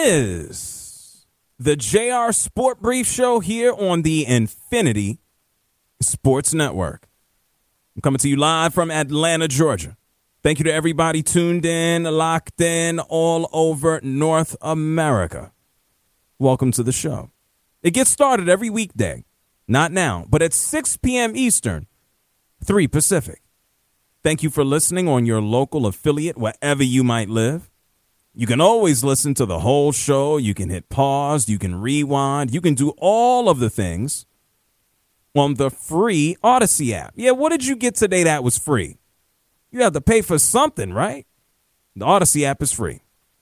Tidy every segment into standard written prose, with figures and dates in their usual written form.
is the JR Sport Brief Show here on the Infinity Sports Network. I'm coming to you live from Atlanta, Georgia. Thank you to everybody tuned in, locked in all over North America. Welcome to the show. It gets started every weekday, not now, but at 6 p.m. Eastern, 3 Pacific. Thank you for listening on your local affiliate, wherever you might live. You can always listen to the whole show. You can hit pause. You can rewind. You can do all of the things on the free Odyssey app. Yeah, what did you get today that was free? You have to pay for something, right? The Odyssey app is free.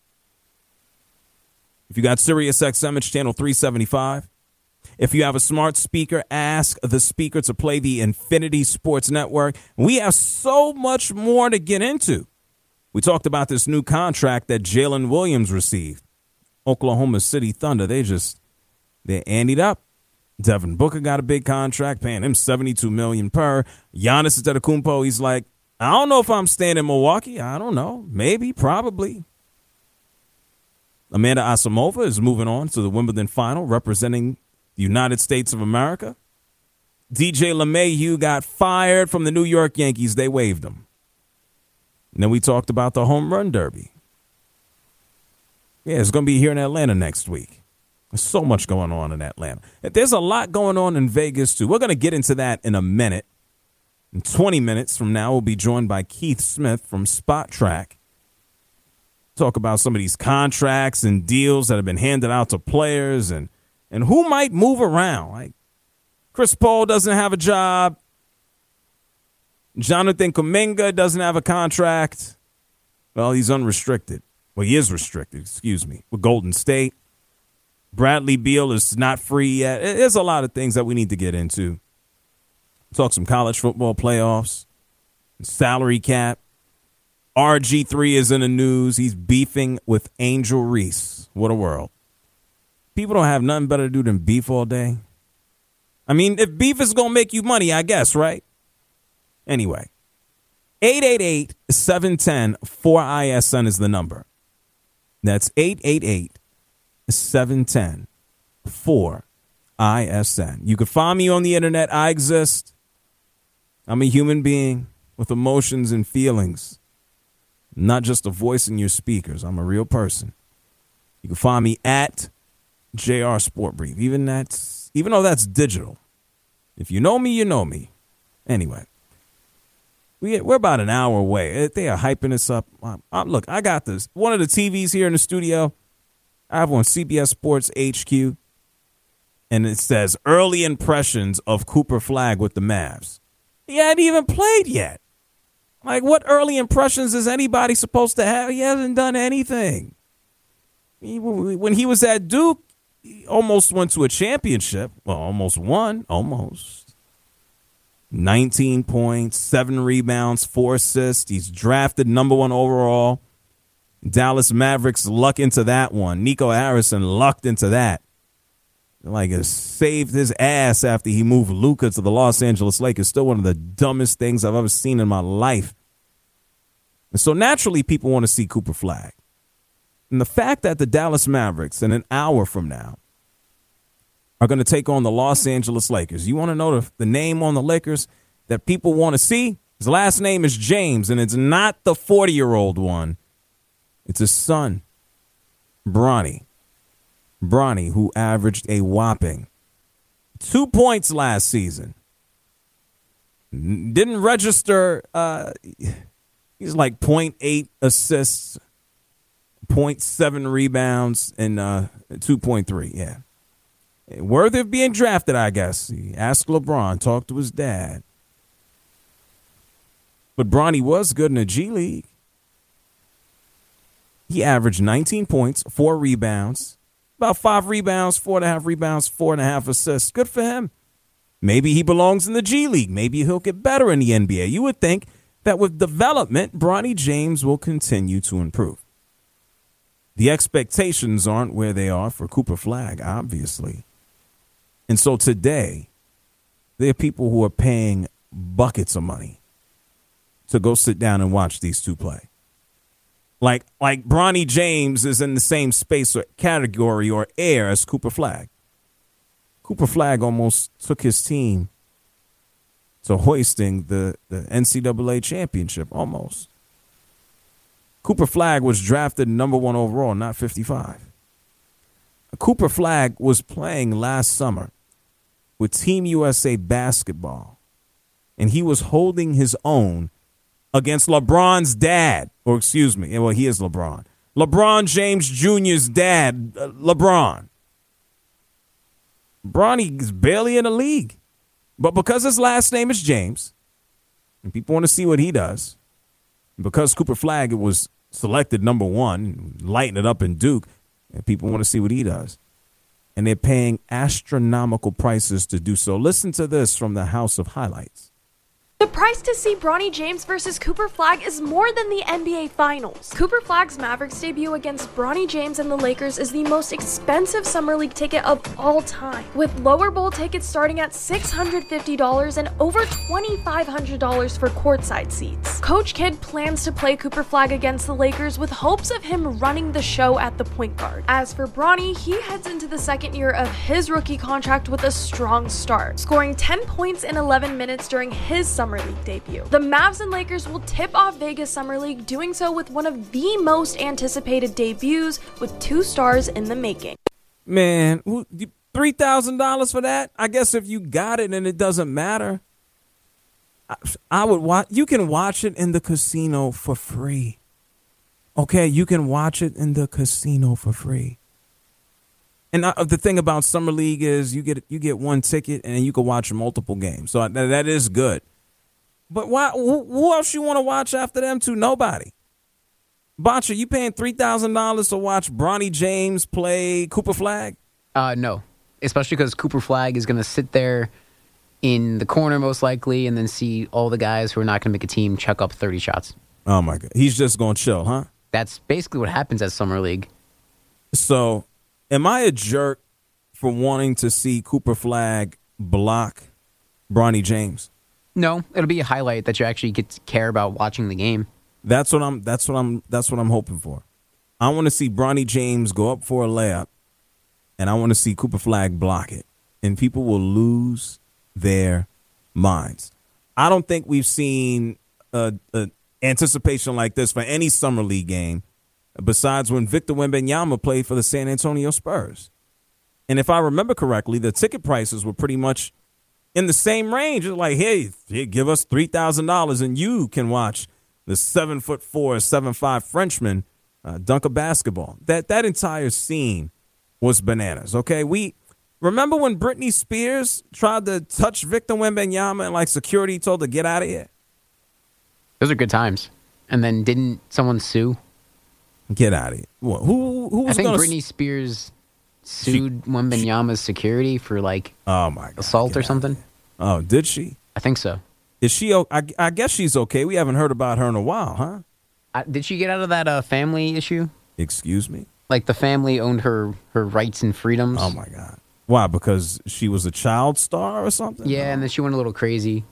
If you got SiriusXM, it's channel 375. If you have a smart speaker, ask the speaker to play the Infinity Sports Network. We have so much more to get into. We talked about this new contract that Jalen Williams received. Oklahoma City Thunder, they're anteed up. Devin Booker got a big contract, paying him $72 million per. Giannis Antetokounmpo, he's like, I don't know if I'm staying in Milwaukee. I don't know. Maybe, probably. Amanda Asimova is moving on to the Wimbledon final, representing the United States of America. DJ LeMahieu got fired from the New York Yankees. They waived him. And then we talked about the home run derby. Yeah, it's going to be here in Atlanta next week. There's so much going on in Atlanta. There's a lot going on in Vegas, too. We're going to get into that in a minute. In 20 minutes from now, we'll be joined by Keith Smith from Spot Track. Talk about some of these contracts and deals that have been handed out to players and who might move around. Like Chris Paul doesn't have a job. Jonathan Kuminga doesn't have a contract. Well, he's unrestricted. Well, he is restricted, with Golden State. Bradley Beal is not free yet. There's a lot of things that we need to get into. Talk some college football playoffs, salary cap. RG3 is in the news. He's beefing with Angel Reese. What a world. People don't have nothing better to do than beef all day. I mean, if beef is going to make you money, I guess, right? Anyway, 888-710-4ISN is the number. That's 888-710-4ISN. You can find me on the internet. I exist. I'm a human being with emotions and feelings, not just a voice in your speakers. I'm a real person. You can find me at JR Sport Brief, even though that's digital. If you know me, you know me. Anyway, we're about an hour away. They are hyping us up. Look, I got this. One of the TVs here in the studio, I have on CBS Sports HQ, and it says early impressions of Cooper Flagg with the Mavs. He hadn't even played yet. Like, what early impressions is anybody supposed to have? He hasn't done anything. When he was at Duke, he almost went to a championship. Well, almost won. Almost. 19 points, 7 rebounds, 4 assists. He's drafted number 1 overall. Dallas Mavericks luck into that one. Nico Harrison lucked into that. Like, it saved his ass after he moved Luka to the Los Angeles Lakers. Still one of the dumbest things I've ever seen in my life. And so naturally, people want to see Cooper Flagg. And the fact that the Dallas Mavericks in an hour from now are going to take on the Los Angeles Lakers. You want to know the name on the Lakers that people want to see? His last name is James, and it's not the 40-year-old one. It's his son, Bronny. Bronny, who averaged a whopping 2 points last season. Didn't register. He's like 0.8 assists, 0.7 rebounds, and 2.3. Yeah. Worthy of being drafted, I guess. He asked LeBron, talked to his dad. But Bronny was good in the G League. He averaged 19 points, 4 rebounds, about 5 rebounds, 4.5 rebounds, 4.5 assists. Good for him. Maybe he belongs in the G League. Maybe he'll get better in the NBA. You would think that with development, Bronny James will continue to improve. The expectations aren't where they are for Cooper Flagg, obviously. And so today, there are people who are paying buckets of money to go sit down and watch these two play. Like Bronny James is in the same space or category or air as Cooper Flagg. Cooper Flagg almost took his team to hoisting the NCAA championship, almost. Cooper Flagg was drafted number 1 overall, not 55. Cooper Flagg was playing last summer with Team USA basketball, and he was holding his own against LeBron's dad, or excuse me, well, he is LeBron. LeBron James Jr.'s dad, LeBron. Bronny is barely in the league. But because his last name is James, and people want to see what he does, and because Cooper Flagg was selected number 1, lighting it up in Duke, and people want to see what he does. And they're paying astronomical prices to do so. Listen to this from the House of Highlights. The price to see Bronny James versus Cooper Flagg is more than the NBA Finals. Cooper Flagg's Mavericks debut against Bronny James and the Lakers is the most expensive Summer League ticket of all time, with lower bowl tickets starting at $650 and over $2,500 for courtside seats. Coach Kidd plans to play Cooper Flagg against the Lakers with hopes of him running the show at the point guard. As for Bronny, he heads into the second year of his rookie contract with a strong start, scoring 10 points in 11 minutes during his Summer League debut. The Mavs and Lakers will tip off Vegas Summer League, doing so with one of the most anticipated debuts with 2 stars in the making. Man, $3,000 for that? I guess if you got it and it doesn't matter, I would watch. You can watch it in the casino for free. Okay, you can watch it in the casino for free. And the thing about Summer League is you get one ticket and you can watch multiple games. So that is good. But why? Who else you want to watch after them two? Nobody. Botcha, you paying $3,000 to watch Bronny James play Cooper Flagg? No, especially because Cooper Flagg is going to sit there in the corner most likely and then see all the guys who are not going to make a team chuck up 30 shots. Oh, my God. He's just going to chill, huh? That's basically what happens at Summer League. So, am I a jerk for wanting to see Cooper Flagg block Bronny James? No, it'll be a highlight that you actually get to care about watching the game. That's what I'm hoping for. I want to see Bronny James go up for a layup, and I want to see Cooper Flagg block it, and people will lose their minds. I don't think we've seen anticipation like this for any Summer League game, besides when Victor Wembanyama played for the San Antonio Spurs. And if I remember correctly, the ticket prices were pretty much in the same range. It's like, hey, give us $3,000 and you can watch the 7'4", 7'5" Frenchman dunk a basketball. That entire scene was bananas. Okay, we remember when Britney Spears tried to touch Victor Wembanyama and security told her to get out of here. Those are good times. And then didn't someone sue? Get out of here. Who was? I think Britney Spears sued Wembanyama's security for oh my God, assault or something. Oh, did she? I think so. Is she? I guess she's okay. We haven't heard about her in a while, huh? Did she get out of that family issue? Excuse me? The family owned her rights and freedoms. Oh my God! Why? Because she was a child star or something? Yeah, and then she went a little crazy.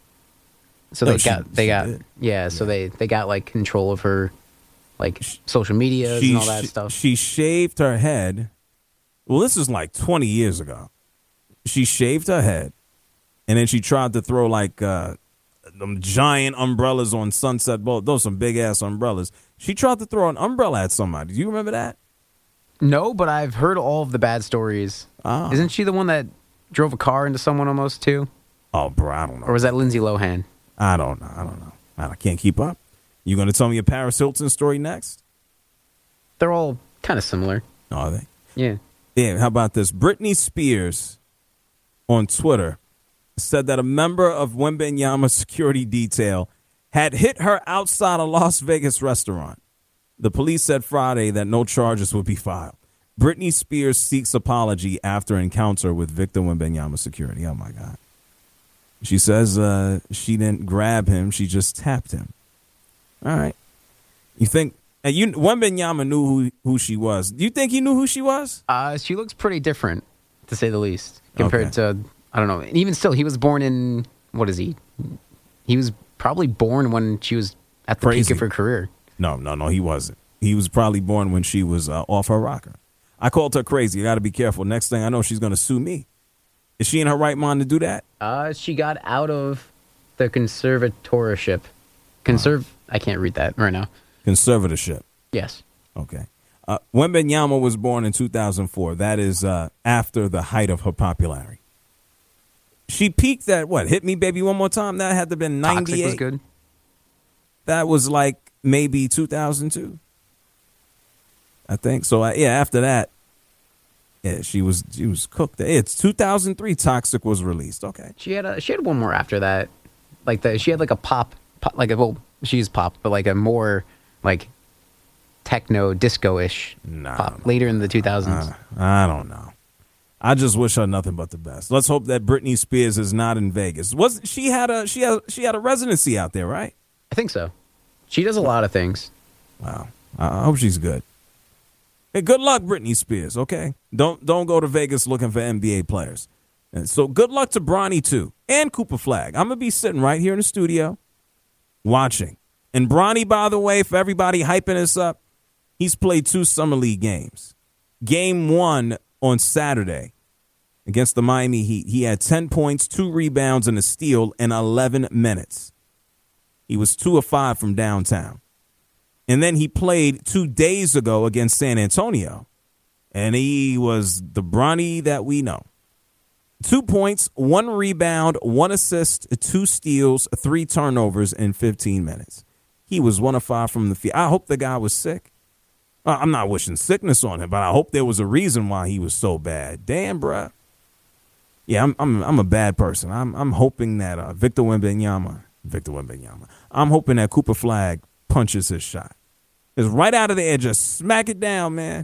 So No, they she got did. yeah. So they got control of her social media and all that stuff. She shaved her head. Well, this is 20 years ago. She shaved her head, and then she tried to throw them giant umbrellas on Sunset Boulevard. Those some big ass umbrellas. She tried to throw an umbrella at somebody. Do you remember that? No, but I've heard all of the bad stories. Ah. Isn't she the one that drove a car into someone almost too? Oh, bro, I don't know. Or was that Lindsay Lohan? I don't know. I can't keep up. You going to tell me a Paris Hilton story next? They're all kind of similar. Are they? Yeah. Yeah, how about this? Britney Spears on Twitter said that a member of Wembanyama's security detail had hit her outside a Las Vegas restaurant. The police said Friday that no charges would be filed. Britney Spears seeks apology after encounter with Victor Wembanyama security. Oh, my God. She says she didn't grab him. She just tapped him. All right. You think Wembanyama knew who she was. Do you think he knew who she was? She looks pretty different, to say the least, compared to, I don't know. And even still, he was born in, what is he? He was probably born when she was at the peak of her career. No, he wasn't. he was probably born when she was off her rocker. I called her crazy. You got to be careful. Next thing I know, she's going to sue me. Is she in her right mind to do that? She got out of the conservatorship. I can't read that right now. Conservatorship. Yes. Okay. Wembanyama was born in 2004. That is after the height of her popularity. She peaked at what? Hit Me Baby One More Time? That had to have been 98. Toxic was good. That was like maybe 2002. I think. So, after that, she was cooked. It's 2003 Toxic was released. Okay. She had one more after that. She had like a pop she's pop, but like a more like techno disco-ish pop later in the 2000s. I don't know. I just wish her nothing but the best. Let's hope that Britney Spears is not in Vegas. She had a residency out there, right? I think so. She does a lot of things. Wow. I hope she's good. Hey, good luck, Britney Spears, okay? Don't go to Vegas looking for NBA players. And so good luck to Bronny, too, and Cooper Flag. I'm going to be sitting right here in the studio watching. And Bronny, by the way, for everybody hyping us up, he's played 2 Summer League games. Game 1 on Saturday against the Miami Heat. He had 10 points, 2 rebounds, and a steal in 11 minutes. He was 2 of 5 from downtown. And then he played 2 days ago against San Antonio. And he was the Bronny that we know. 2 points, 1 rebound, 1 assist, 2 steals, 3 turnovers in 15 minutes. He was 1 of 5 from the field. I hope the guy was sick. I'm not wishing sickness on him, but I hope there was a reason why he was so bad. Damn, bruh. Yeah, I'm a bad person. I'm hoping that Victor Wembanyama. I'm hoping that Cooper Flag punches his shot. Because right out of the air, just smack it down, man.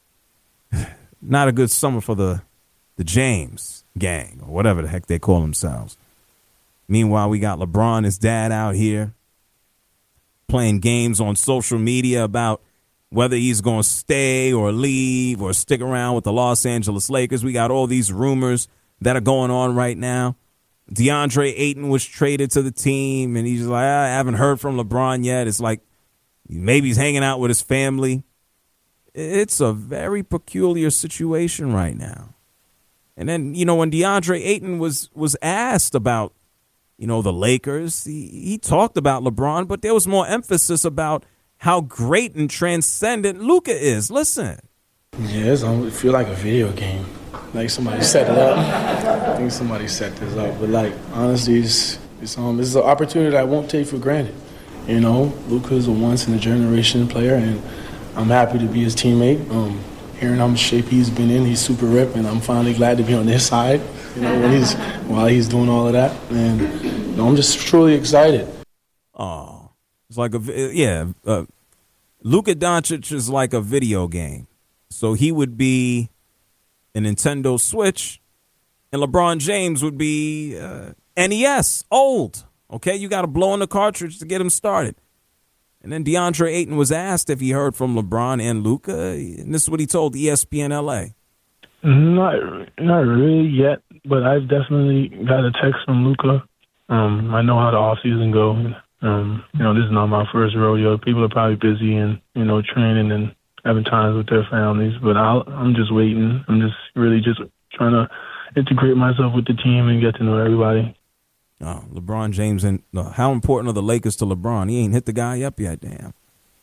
Not a good summer for the James gang, or whatever the heck they call themselves. Meanwhile, we got LeBron, his dad, out here playing games on social media about whether he's going to stay or leave or stick around with the Los Angeles Lakers. We got all these rumors that are going on right now. DeAndre Ayton was traded to the team, and he's like, I haven't heard from LeBron yet. It's like maybe he's hanging out with his family. It's a very peculiar situation right now. And then, when DeAndre Ayton was asked about, the Lakers, he talked about LeBron, but there was more emphasis about how great and transcendent Luka is. Listen. Yeah, it feels like a video game. Like somebody set it up. I think somebody set this up. But honestly, it's an opportunity that I won't take for granted. Luka is a once-in-a-generation player, and I'm happy to be his teammate. Hearing how much shape he's been in, he's super ripped, and I'm finally glad to be on his side. While he's doing all of that, and I'm just truly excited. Oh, it's like Luka Doncic is like a video game, so he would be a Nintendo Switch, and LeBron James would be NES, old. Okay, you got to blow in the cartridge to get him started. And then DeAndre Ayton was asked if he heard from LeBron and Luka, and this is what he told ESPN LA. Not really yet, but I've definitely got a text from Luka. I know how the offseason go. This is not my first rodeo. People are probably busy and, training and having times with their families, but I'm just waiting. I'm just really just trying to integrate myself with the team and get to know everybody. Oh, LeBron James, and how important are the Lakers to LeBron? He ain't hit the guy up yet, damn.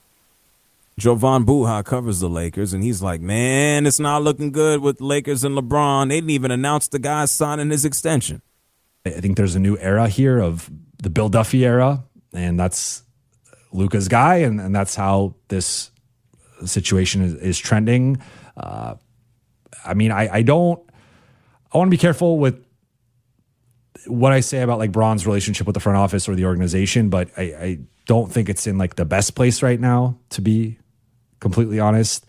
Jovan Buha covers the Lakers, and he's like, man, it's not looking good with Lakers and LeBron. They didn't even announce the guy signing his extension. I think there's a new era here of the Bill Duffy era, and that's Luka's guy, and that's how this situation is trending. I want to be careful with what I say about Bron's relationship with the front office or the organization, but I don't think it's in the best place right now, to be completely honest.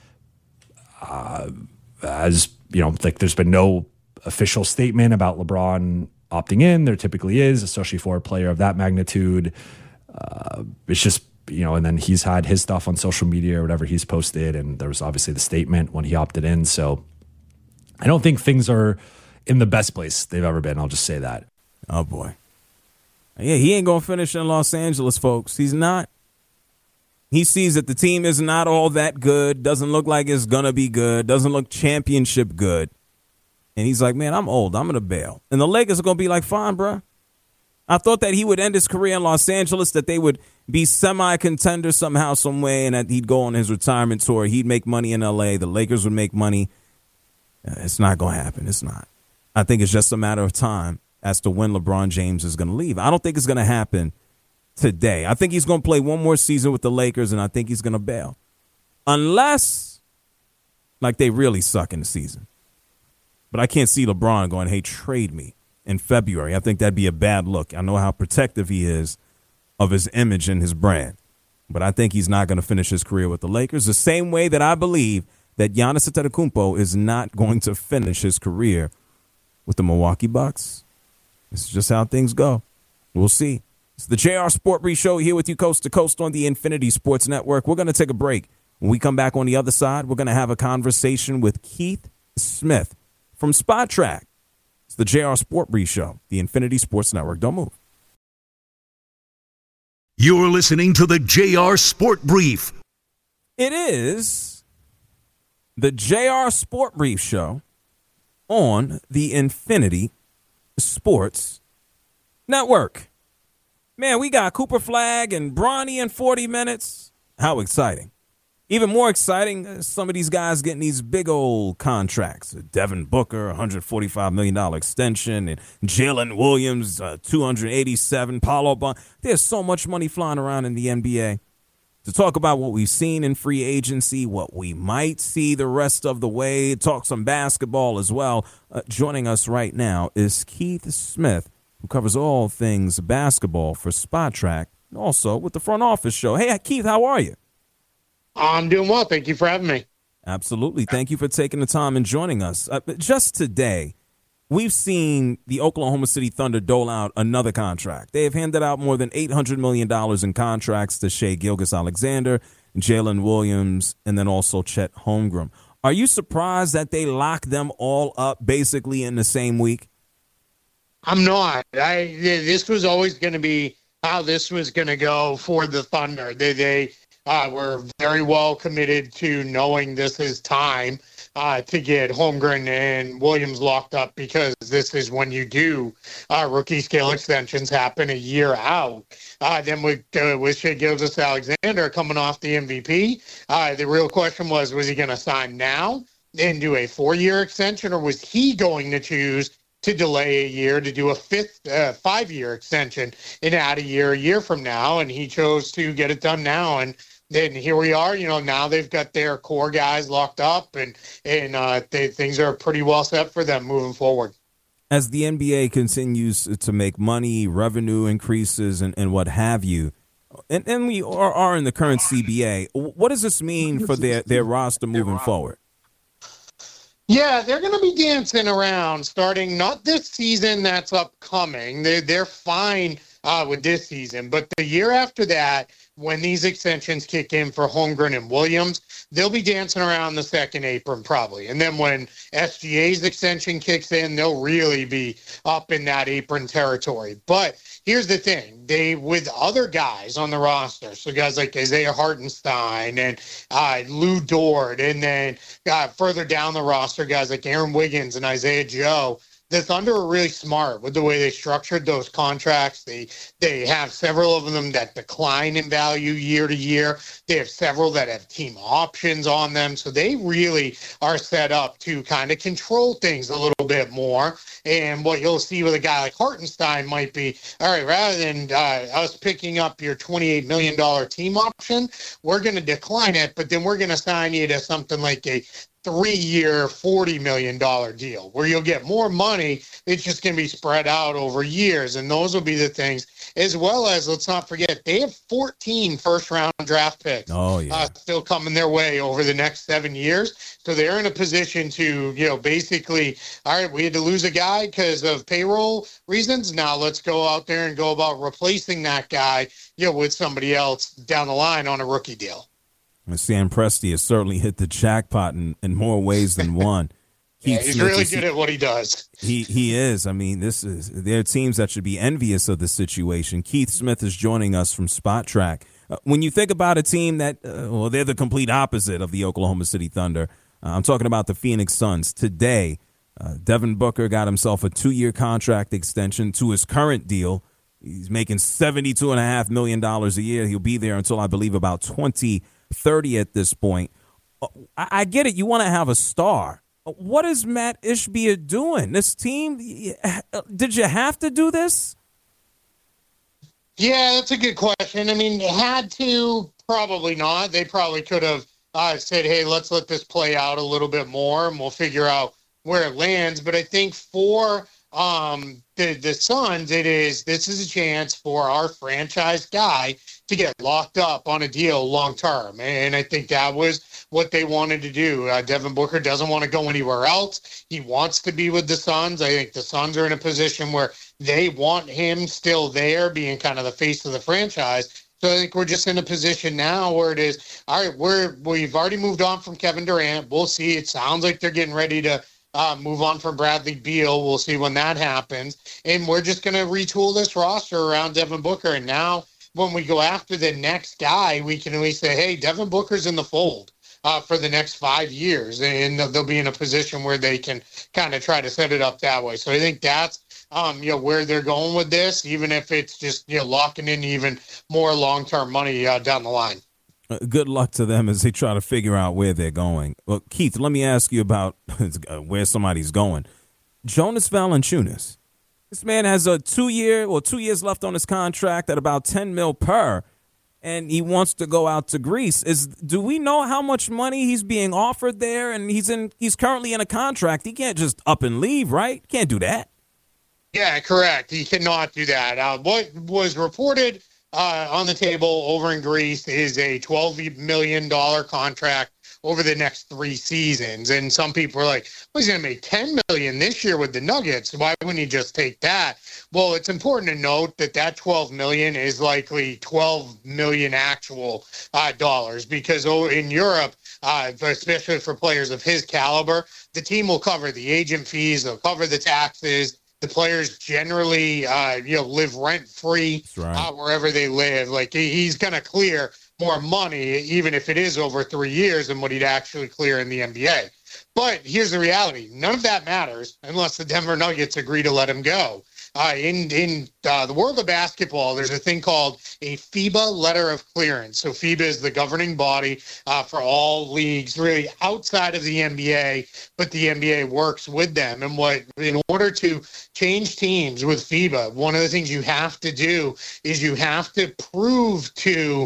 As there's been no official statement about LeBron opting in. There typically is, especially for a player of that magnitude. It's just, and then he's had his stuff on social media or whatever he's posted, and there was obviously the statement when he opted in. So I don't think things are in the best place they've ever been. I'll just say that. Oh, boy. Yeah, he ain't going to finish in Los Angeles, folks. He's not. He sees that the team is not all that good, doesn't look like it's going to be good, doesn't look championship good. And he's like, man, I'm old. I'm going to bail. And the Lakers are going to be like, fine, bro. I thought that he would end his career in Los Angeles, that they would be semi-contender somehow, some way, and that he'd go on his retirement tour. He'd make money in L.A. The Lakers would make money. It's not going to happen. It's not. I think it's just a matter of time as to when LeBron James is going to leave. I don't think it's going to happen today. I think he's going to play one more season with the Lakers, and I think he's going to bail. Unless, like, they really suck in the season. But I can't see LeBron going, hey, trade me in February. I think that'd be a bad look. I know how protective he is of his image and his brand. But I think he's not going to finish his career with the Lakers the same way that I believe that Giannis Antetokounmpo is not going to finish his career with the Milwaukee Bucks. This is just how things go. We'll see. It's the JR Sport Brief Show here with you coast to coast on the Infinity Sports Network. We're going to take a break. When we come back on the other side, we're going to have a conversation with Keith Smith from Spot Track. It's the JR Sport Brief Show, the Infinity Sports Network. Don't move. You're listening to the JR Sport Brief. It is the JR Sport Brief Show on the Infinity Sports Network. Man, we got Cooper Flagg and Bronny in 40 minutes. How exciting. Even more exciting, some of these guys getting these big old contracts. Devin Booker, $145 million extension, and Jalen Williams, $287, Paolo Bon. There's so much money flying around in the NBA. To talk about what we've seen in free agency, what we might see the rest of the way, talk some basketball as well. Joining us right now is Keith Smith, who covers all things basketball for Spot Track, and also with the Front Office Show. Hey, Keith, how are you? I'm doing well. Thank you for having me. Absolutely. Thank you for taking the time and joining us. Just today, we've seen the Oklahoma City Thunder dole out another contract. They have handed out more than $800 million in contracts to Shai Gilgeous-Alexander, Jalen Williams, and then also Chet Holmgren. Are you surprised that they locked them all up basically in the same week? I'm not. This was always going to be how this was going to go for the Thunder. They were very well committed to knowing this is time to get Holmgren and Williams locked up, because this is when you do rookie scale extensions happen a year out. Then with Shai Gilgeous-Alexander coming off the MVP, the real question was he going to sign now and do a 4-year extension, or was he going to choose to delay a year to do a 5-year extension and add a year from now? And he chose to get it done now. And then here we are, now they've got their core guys locked up, and things are pretty well set for them moving forward. As the NBA continues to make money, revenue increases, and what have you, and we are in the current CBA, what does this mean for their roster moving forward? Yeah, they're going to be dancing around starting not this season that's upcoming. They're fine with this season, but the year after that, when these extensions kick in for Holmgren and Williams, they'll be dancing around the second apron probably. And then when SGA's extension kicks in, they'll really be up in that apron territory. But here's the thing. With other guys on the roster, so guys like Isaiah Hartenstein and Lou Dort, and then further down the roster, guys like Aaron Wiggins and Isaiah Joe, the Thunder are really smart with the way they structured those contracts. They have several of them that decline in value year to year. They have several that have team options on them. So they really are set up to kind of control things a little bit more. And what you'll see with a guy like Hartenstein might be, all right, rather than us picking up your $28 million team option, we're going to decline it, but then we're going to sign you to something like a 3-year, $40 million deal where you'll get more money. It's just going to be spread out over years. And those will be the things, as well as, let's not forget, they have 14 first-round draft picks still coming their way over the next 7 years. So they're in a position to, basically, all right, we had to lose a guy because of payroll reasons. Now let's go out there and go about replacing that guy, with somebody else down the line on a rookie deal. Sam Presti has certainly hit the jackpot in more ways than one. He's really good at what he does. He is. I mean, there are teams that should be envious of the situation. Keith Smith is joining us from Spot Track. When you think about a team that, they're the complete opposite of the Oklahoma City Thunder. I'm talking about the Phoenix Suns. Today, Devin Booker got himself a 2-year contract extension to his current deal. He's making $72.5 million a year. He'll be there until, I believe, about 2030 at this point. I get it. You want to have a star. What is Matt Ishbia doing? This team, did you have to do this? Yeah, that's a good question. I mean, had to, probably not. They probably could have said, hey, let's let this play out a little bit more and we'll figure out where it lands. But I think for the Suns, this is a chance for our franchise guy to get locked up on a deal long term. And I think that was what they wanted to do. Devin Booker doesn't want to go anywhere else. He wants to be with the Suns. I think the Suns are in a position where they want him still there, being kind of the face of the franchise. So I think we're just in a position now where it is, all right, we've already moved on from Kevin Durant. We'll see. It sounds like they're getting ready to move on from Bradley Beal. We'll see when that happens. And we're just going to retool this roster around Devin Booker. And now when we go after the next guy, we can at least say, hey, Devin Booker's in the fold for the next 5 years. And they'll be in a position where they can kind of try to set it up that way. So I think that's where they're going with this, even if it's just, locking in even more long-term money down the line. Good luck to them as they try to figure out where they're going. Well, Keith, let me ask you about where somebody's going. Jonas Valanciunas. This man has a 2 years left on his contract at about $10 million per, and he wants to go out to Greece. Do we know how much money he's being offered there? And he's currently in a contract. He can't just up and leave, right? Can't do that. Yeah, correct. He cannot do that. What was reported on the table over in Greece is a $12 million contract over the next 3 seasons. And some people are like, well, he's going to make $10 million this year with the Nuggets. Why wouldn't he just take that? Well, it's important to note that $12 million is likely $12 million actual dollars, because in Europe, especially for players of his caliber, the team will cover the agent fees, they'll cover the taxes. The players generally, live rent-free wherever they live. Like, he's going to clear more money, even if it is over 3 years, than what he'd actually clear in the NBA. But here's the reality. None of that matters unless the Denver Nuggets agree to let him go. In the world of basketball, there's a thing called a FIBA letter of clearance. So FIBA is the governing body for all leagues really outside of the NBA, but the NBA works with them. And in order to change teams with FIBA, one of the things you have to do is you have to prove to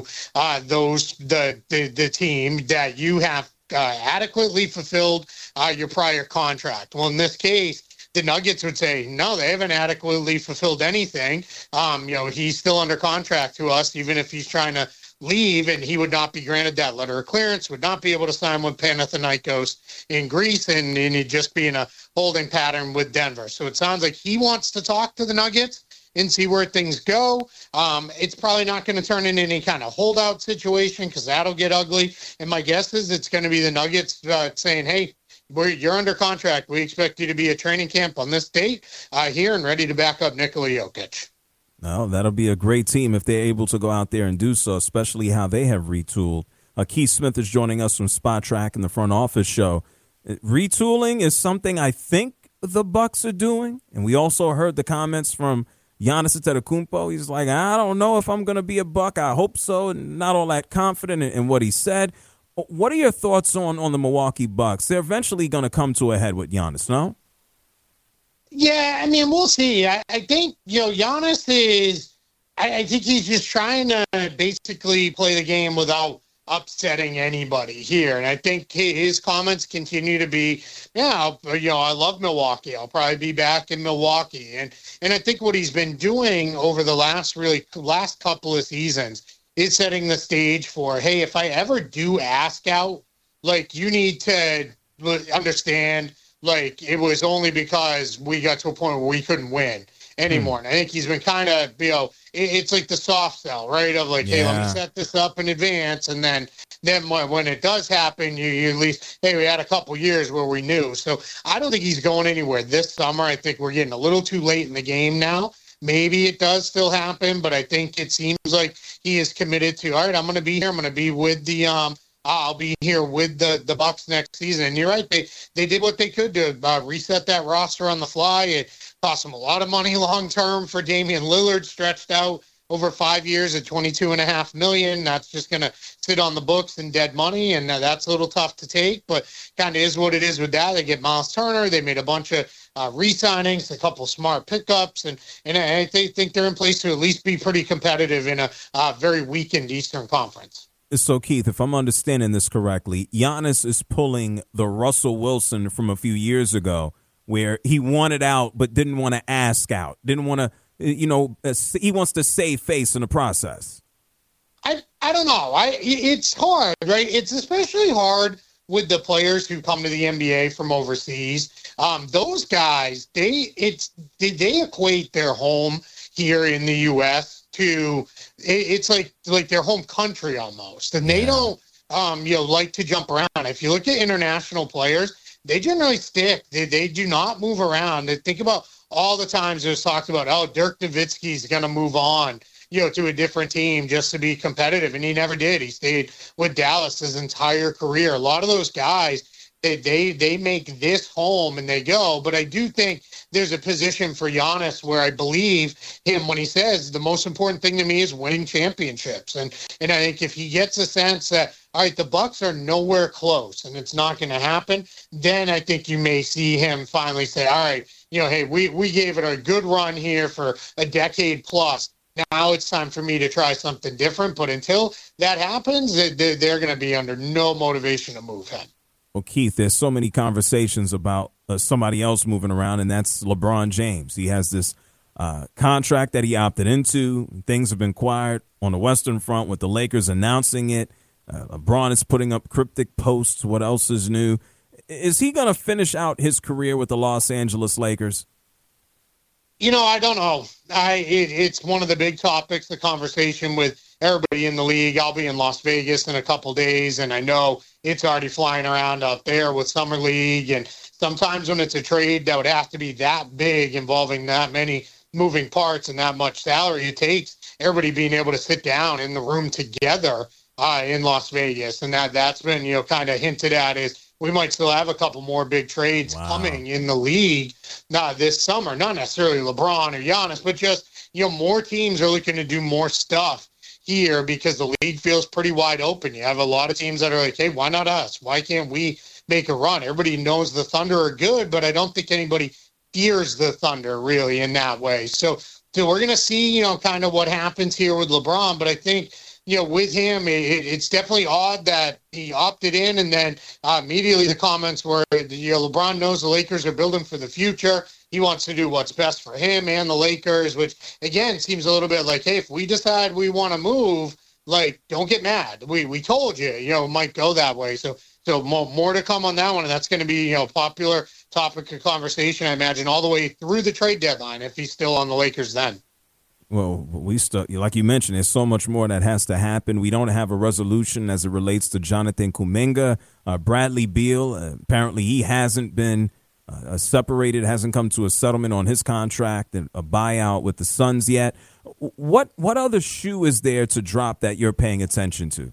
the team that you have adequately fulfilled your prior contract. Well, in this case, the Nuggets would say, no, they haven't adequately fulfilled anything. He's still under contract to us, even if he's trying to leave, and he would not be granted that letter of clearance, would not be able to sign with Panathinaikos in Greece, and he'd just be in a holding pattern with Denver. So it sounds like he wants to talk to the Nuggets and see where things go. It's probably not going to turn into any kind of holdout situation, because that'll get ugly. And my guess is it's going to be the Nuggets saying, hey, you're under contract. We expect you to be at training camp on this date here and ready to back up Nikola Jokic. No, that'll be a great team if they're able to go out there and do so, especially how they have retooled. Keith Smith is joining us from Spot Track in the Front Office Show. Retooling is something I think the Bucks are doing, and we also heard the comments from Giannis Antetokounmpo. He's like, I don't know if I'm going to be a Buck. I hope so. Not all that confident in what he said. What are your thoughts on the Milwaukee Bucks? They're eventually going to come to a head with Giannis, no? Yeah, I mean, we'll see. I think, Giannis is – I think he's just trying to basically play the game without upsetting anybody here. And I think his comments continue to be, I love Milwaukee. I'll probably be back in Milwaukee. And I think what he's been doing over the last couple of seasons is setting the stage for, hey, if I ever do ask out, you need to understand, it was only because we got to a point where we couldn't win anymore. And I think he's been kind of, it's like the soft sell, right? Of hey, let me set this up in advance. And then when it does happen, you at least, hey, we had a couple years where we knew. So I don't think he's going anywhere this summer. I think we're getting a little too late in the game now. maybe it does still happen, but I think it seems like he is committed to, all right, I'm going to be here. I'm going to be with the I'll be here with the Bucks next season. And you're right, they did what they could to reset that roster on the fly. It cost them a lot of money long term for Damian Lillard, stretched out over 5 years at $22.5 million. That's just going to sit on the books in dead money, and that's a little tough to take, but kind of is what it is with that. They get Miles Turner. They made a bunch of re-signings, a couple smart pickups, and I think they're in place to at least be pretty competitive in a very weakened Eastern Conference. So, Keith, if I'm understanding this correctly, Giannis is pulling the Russell Wilson from a few years ago where he wanted out but didn't want to ask out, didn't want to, he wants to save face in the process. I don't know. It's hard, right? It's especially hard with the players who come to the NBA from overseas. Those guys, they equate their home here in the U.S. to it's like their home country almost, and they don't like to jump around. If you look at international players, they generally stick. They do not move around. They think about all the times it was talked about, Dirk Nowitzki's going to move on, to a different team just to be competitive. And he never did. He stayed with Dallas his entire career. A lot of those guys, they make this home and they go. But I do think there's a position for Giannis where I believe him when he says the most important thing to me is winning championships. And I think if he gets a sense that, all right, the Bucks are nowhere close and it's not going to happen, then I think you may see him finally say, all right, hey, we gave it a good run here for a decade plus. Now it's time for me to try something different. But until that happens, they're going to be under no motivation to move him. Well, Keith, there's so many conversations about somebody else moving around, and that's LeBron James. He has this contract that he opted into. Things have been quiet on the Western Front with the Lakers announcing it. LeBron is putting up cryptic posts. What else is new? Is he going to finish out his career with the Los Angeles Lakers? I don't know. It's one of the big topics, the conversation with everybody in the league. I'll be in Las Vegas in a couple days, and I know it's already flying around out there with Summer League. And sometimes when it's a trade that would have to be that big, involving that many moving parts and that much salary, it takes everybody being able to sit down in the room together in Las Vegas. And that's been, kind of hinted at is we might still have a couple more big trades coming in the league this summer. Not necessarily LeBron or Giannis, but just, more teams are looking to do more stuff here because the league feels pretty wide open. You have a lot of teams that are like, hey, why not us? Why can't we make a run? Everybody knows the Thunder are good, but I don't think anybody fears the Thunder really in that way. So we're going to see, kind of what happens here with LeBron, but I think, with him, it's definitely odd that he opted in, and then immediately the comments were, LeBron knows the Lakers are building for the future. He wants to do what's best for him and the Lakers, which, again, seems a little bit like, hey, if we decide we want to move, don't get mad. We told you, it might go that way. So more to come on that one, and that's going to be, a popular topic of conversation, I imagine, all the way through the trade deadline if he's still on the Lakers then. Well, like you mentioned, there's so much more that has to happen. We don't have a resolution as it relates to Jonathan Kuminga. Bradley Beal, apparently he hasn't been separated, hasn't come to a settlement on his contract and a buyout with the Suns yet. What other shoe is there to drop that you're paying attention to?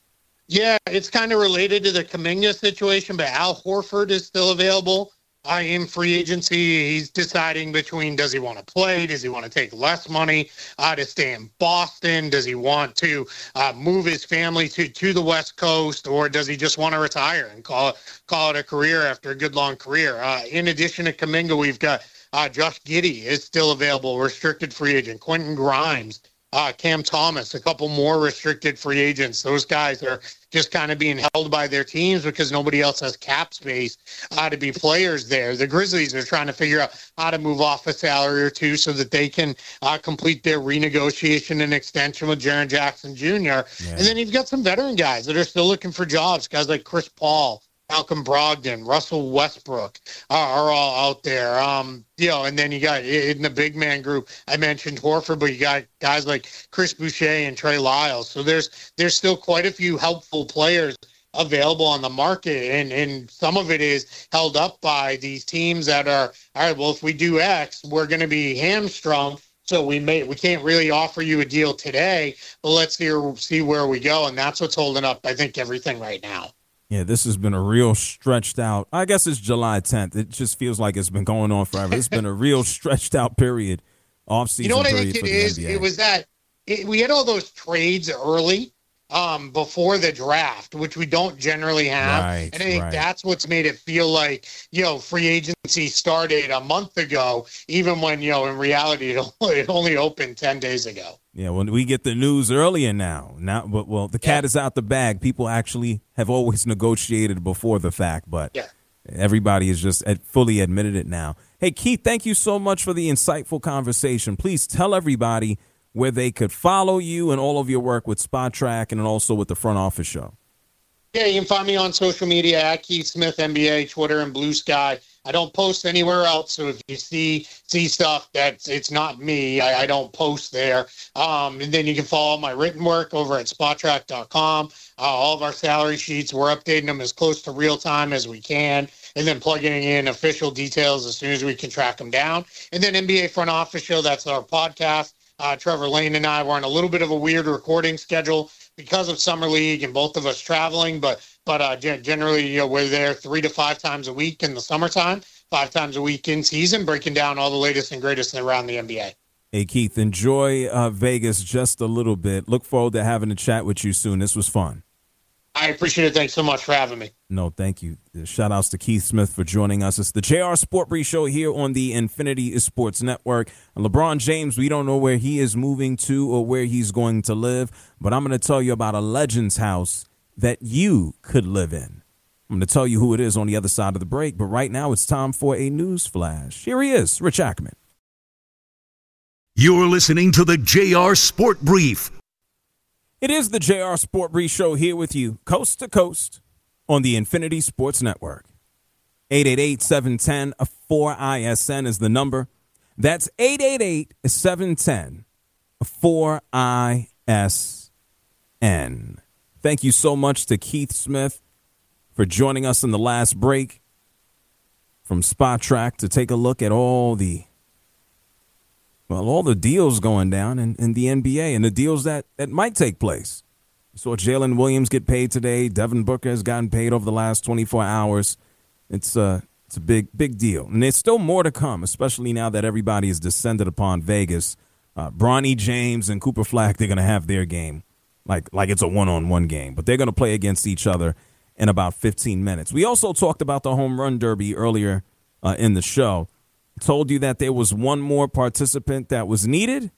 Yeah, it's kind of related to the Kuminga situation, but Al Horford is still available. In free agency, he's deciding between does he want to play, does he want to take less money to stay in Boston, does he want to move his family to the West Coast, or does he just want to retire and call it a career after a good long career? In addition to Kuminga, we've got Josh Giddey is still available, restricted free agent. Quentin Grimes, Cam Thomas, a couple more restricted free agents. Those guys are just kind of being held by their teams because nobody else has cap space to be players there. The Grizzlies are trying to figure out how to move off a salary or two so that they can complete their renegotiation and extension with Jaren Jackson Jr. Yeah. And then you've got some veteran guys that are still looking for jobs, guys like Chris Paul, Malcolm Brogdon, Russell Westbrook are all out there. And then you got in the big man group, I mentioned Horford, but you got guys like Chris Boucher and Trey Lyles. So there's still quite a few helpful players available on the market, and some of it is held up by these teams that are, all right, well, if we do X, we're going to be hamstrung. So we can't really offer you a deal today, but let's see where we go. And that's what's holding up, I think, everything right now. Yeah, this has been a real stretched out. I guess it's July 10th. It just feels like it's been going on forever. It's been a real stretched out period, off-season You know what I period think for it the is? NBA. It was that we had all those trades early before the draft, which we don't generally have. Right, and I think right. that's what's made it feel like, free agency started a month ago, even when, in reality, it only opened 10 days ago. Yeah, when we get the news earlier now, the cat is out the bag. People actually have always negotiated before the fact, but everybody is just fully admitted it now. Hey, Keith, thank you so much for the insightful conversation. Please tell everybody where they could follow you and all of your work with Spot Track and also with the Front Office Show. Yeah, you can find me on social media at Keith Smith NBA, Twitter, and Blue Sky. I don't post anywhere else, so if you see stuff it's not me, I don't post there. And then you can follow my written work over at spottrack.com. All of our salary sheets, we're updating them as close to real time as we can, and then plugging in official details as soon as we can track them down. And then NBA Front Office Show, that's our podcast. Trevor Lane and I were on a little bit of a weird recording schedule because of Summer League and both of us traveling, but generally, we're there 3 to 5 times a week in the summertime, 5 times a week in season, breaking down all the latest and greatest around the NBA. Hey, Keith, enjoy Vegas just a little bit. Look forward to having a chat with you soon. This was fun. I appreciate it. Thanks so much for having me. No, thank you. Shout outs to Keith Smith for joining us. It's the JR Sport Brief Show here on the Infinity Sports Network. And LeBron James, we don't know where he is moving to or where he's going to live, but I'm going to tell you about a Legends house that you could live in. I'm going to tell you who it is on the other side of the break, but right now it's time for a news flash. Here he is, Rich Ackerman. You're listening to the JR Sport Brief. It is the JR Sport Brief Show here with you, coast to coast, on the Infinity Sports Network. 888-710-4ISN is the number. That's 888-710-4ISN. Thank you so much to Keith Smith for joining us in the last break from Spot Track to take a look at all the deals going down in the NBA and the deals that might take place. You saw Jalen Williams get paid today. Devin Booker has gotten paid over the last 24 hours. It's a big deal. And there's still more to come, especially now that everybody has descended upon Vegas. Bronny James and Cooper Flag, they're going to have their game like it's a one-on-one game. But they're going to play against each other in about 15 minutes. We also talked about the home run derby earlier in the show. Told you that there was one more participant that was needed.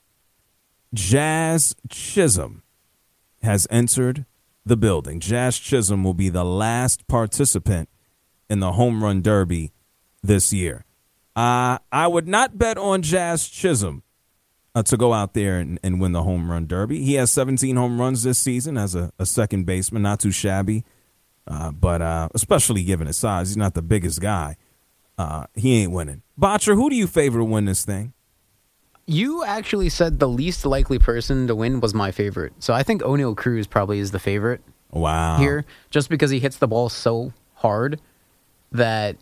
Jazz Chisholm has entered the building. Jazz Chisholm will be the last participant in the home run derby this year. I would not bet on Jazz Chisholm to go out there and win the home run derby. He has 17 home runs this season as a second baseman, not too shabby, but especially given his size, he's not the biggest guy. He ain't winning. Botcher, who do you favor to win this thing? You actually said the least likely person to win was my favorite. So I think O'Neal Cruz probably is the favorite. Wow. Here, just because he hits the ball so hard that,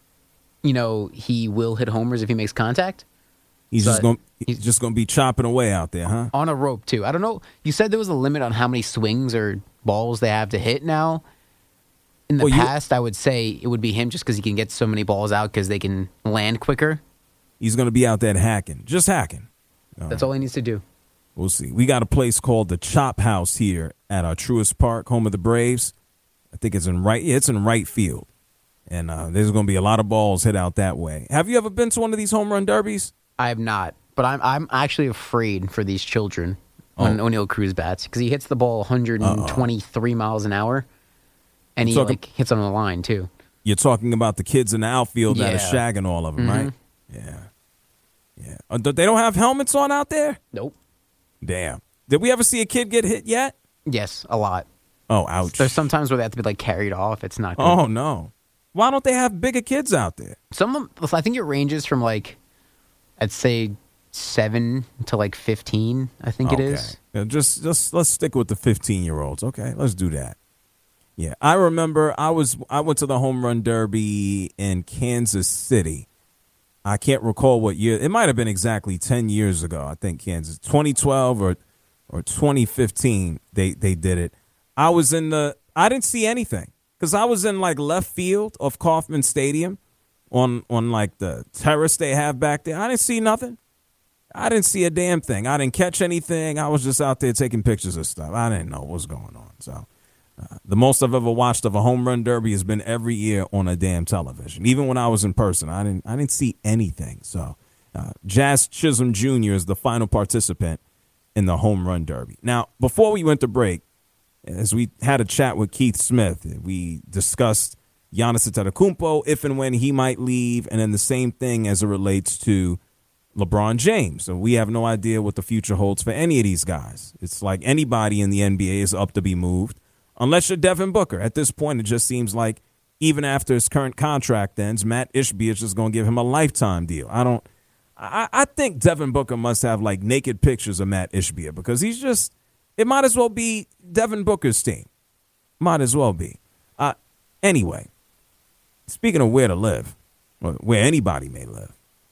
he will hit homers if he makes contact. He's just going to be chopping away out there, huh? On a rope, too. I don't know. You said there was a limit on how many swings or balls they have to hit now. In the past, I would say it would be him just because he can get so many balls out because they can land quicker. He's going to be out there hacking. Just hacking. That's all he needs to do. We'll see. We got a place called the Chop House here at our Truist Park, home of the Braves. I think it's in right field. And there's going to be a lot of balls hit out that way. Have you ever been to one of these home run derbies? I have not. But I'm actually afraid for these children when O'Neal Cruz bats because he hits the ball 123 miles an hour. And he hits on the line, too. You're talking about the kids in the outfield that are shagging all of them, right? Yeah. They don't have helmets on out there? Nope. Damn. Did we ever see a kid get hit yet? Yes, a lot. Oh, ouch. There's sometimes where they have to be, carried off. It's not good. Oh, no. Why don't they have bigger kids out there? Some of them, I think it ranges from, I'd say 7 to, 15, I think it is. Just let's stick with the 15-year-olds. Okay, let's do that. Yeah, I remember I went to the home run derby in Kansas City. I can't recall what year. It might have been exactly 10 years ago. I think Kansas 2012 or 2015 they did it. I didn't see anything because I was in like left field of Kauffman Stadium on like the terrace they have back there. I didn't see nothing. I didn't see a damn thing. I didn't catch anything. I was just out there taking pictures of stuff. I didn't know what was going on. So the most I've ever watched of a home run derby has been every year on a damn television. Even when I was in person, I didn't see anything. So Jazz Chisholm Jr. is the final participant in the home run derby. Now, before we went to break, as we had a chat with Keith Smith, we discussed Giannis Antetokounmpo, if and when he might leave, and then the same thing as it relates to LeBron James. So we have no idea what the future holds for any of these guys. It's like anybody in the NBA is up to be moved, unless you're Devin Booker. At this point, it just seems like even after his current contract ends, Matt Ishbia is just going to give him a lifetime deal. I think Devin Booker must have like naked pictures of Matt Ishbia because he's just, it might as well be Devin Booker's team. Might as well be. Anyway, speaking of where to live, or where anybody may live,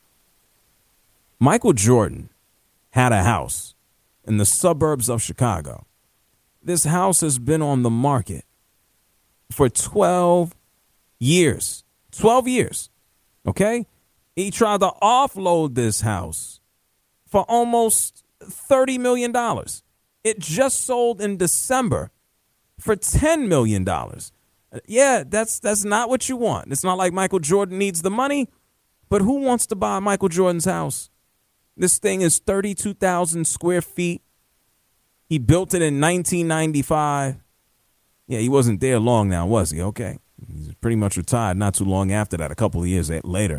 Michael Jordan had a house in the suburbs of Chicago. This house has been on the market for 12 years. 12 years. Okay? He tried to offload this house for almost $30 million. It just sold in December for $10 million. Yeah, that's not what you want. It's not like Michael Jordan needs the money, but who wants to buy Michael Jordan's house? This thing is 32,000 square feet. He built it in 1995. Yeah, he wasn't there long now, was he? Okay. He's pretty much retired not too long after that, a couple of years later.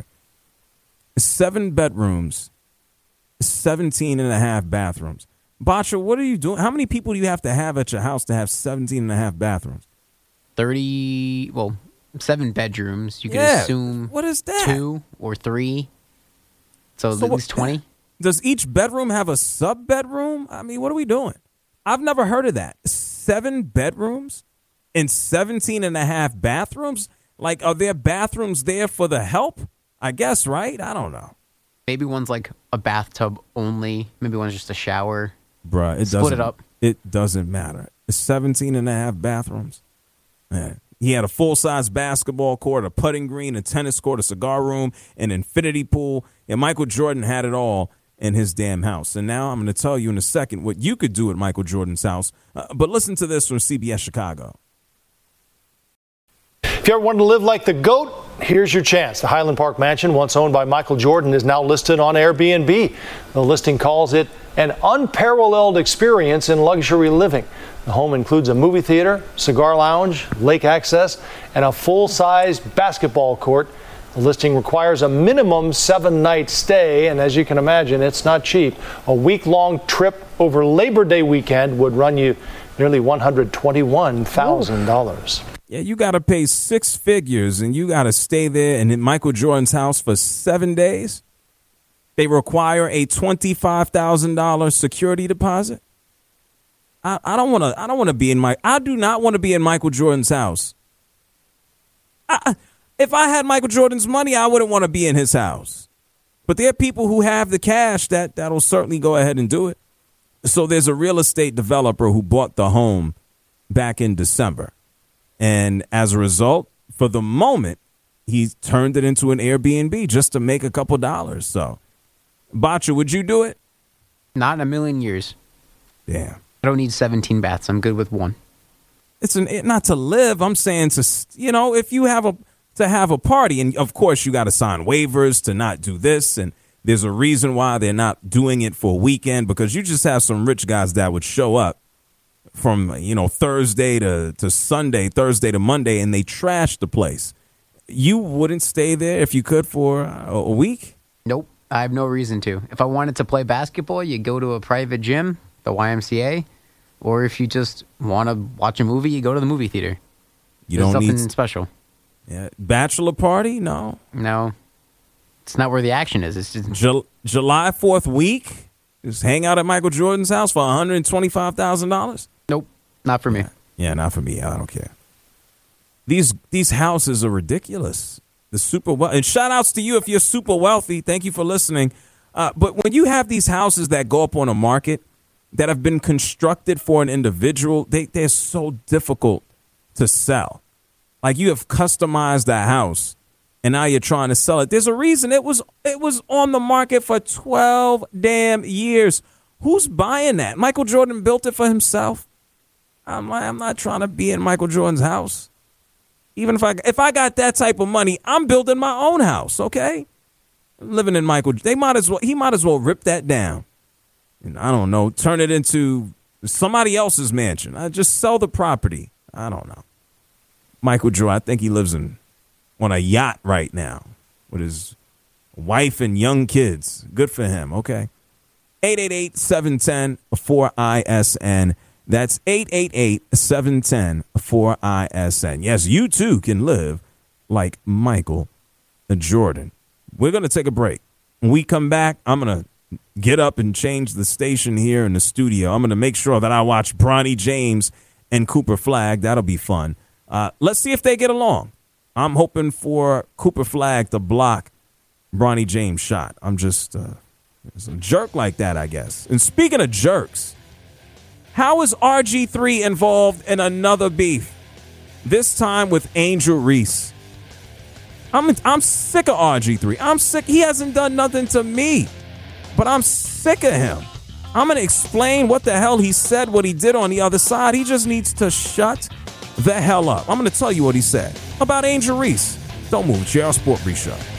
7 bedrooms, 17 and a half bathrooms. Bacha, what are you doing? How many people do you have to have at your house to have 17 and a half bathrooms? 7 bedrooms. You can assume what is that? 2 or 3. So at least 20. Does each bedroom have a sub-bedroom? I mean, what are we doing? I've never heard of that. 7 bedrooms and 17 and a half bathrooms? Like, are there bathrooms there for the help? I guess, right? I don't know. Maybe one's like a bathtub only. Maybe one's just a shower. Bruh, Split it up. It doesn't matter. It's 17 and a half bathrooms. Man. He had a full-size basketball court, a putting green, a tennis court, a cigar room, an infinity pool. And Michael Jordan had it all in his damn house. And now I'm going to tell you in a second what you could do at Michael Jordan's house. But listen to this from CBS Chicago. If you ever wanted to live like the GOAT, here's your chance. The Highland Park Mansion, once owned by Michael Jordan, is now listed on Airbnb. The listing calls it an unparalleled experience in luxury living. The home includes a movie theater, cigar lounge, lake access, and a full-size basketball court. The listing requires a minimum 7-night stay, and as you can imagine, it's not cheap. A week-long trip over Labor Day weekend would run you nearly $121,000. Yeah, you got to pay 6 figures, and you got to stay there in Michael Jordan's house for 7 days. They require a $25,000 security deposit. I don't want to be in I do not want to be in Michael Jordan's house. If I had Michael Jordan's money, I wouldn't want to be in his house. But there are people who have the cash that'll certainly go ahead and do it. So there's a real estate developer who bought the home back in December. And as a result, for the moment, he turned it into an Airbnb just to make a couple dollars. So, Bacha, would you do it? Not in a million years. Damn. I don't need 17 baths. I'm good with 1. It's not to live. I'm saying if you have a party, and of course you got to sign waivers to not do this, and there's a reason why they're not doing it for a weekend, because you just have some rich guys that would show up from Thursday to Sunday, Thursday to Monday, and they trash the place. You wouldn't stay there if you could for a week? Nope. I have no reason to. If I wanted to play basketball, you go to a private gym, the YMCA. Or if you just want to watch a movie, you go to the movie theater. There's nothing special. Yeah, bachelor party? No. It's not where the action is. It's just July 4th week? Just hang out at Michael Jordan's house for $125,000? Nope, not for me. Yeah, not for me. I don't care. These houses are ridiculous. the super wealthy. And shout outs to you if you're super wealthy. Thank you for listening. But when you have these houses that go up on a market that have been constructed for an individual, they're so difficult to sell. Like you have customized that house and now you're trying to sell it. There's a reason it was on the market for 12 damn years. Who's buying that? Michael Jordan built it for himself. I'm not trying to be in Michael Jordan's house. Even if I got that type of money, I'm building my own house, okay? Living in he might as well rip that down. And I don't know, turn it into somebody else's mansion. I just sell the property. I don't know. Michael Jordan, I think he lives on a yacht right now with his wife and young kids. Good for him, okay? 888-710-4ISN. That's 888-710-4ISN. Yes, you too can live like Michael Jordan. We're going to take a break. When we come back, I'm going to get up and change the station here in the studio. I'm going to make sure that I watch Bronny James and Cooper Flagg. That'll be fun. Let's see if they get along. I'm hoping for Cooper Flagg to block Bronny James' shot. I'm just a jerk like that, I guess. And speaking of jerks, how is RG3 involved in another beef? This time with Angel Reese. I'm sick of RG3. I'm sick. He hasn't done nothing to me, but I'm sick of him. I'm going to explain what the hell he said, what he did on the other side. He just needs to shut the hell up. I'm going to tell you what he said about Angel Reese. Don't move. JR Sport Brief Show.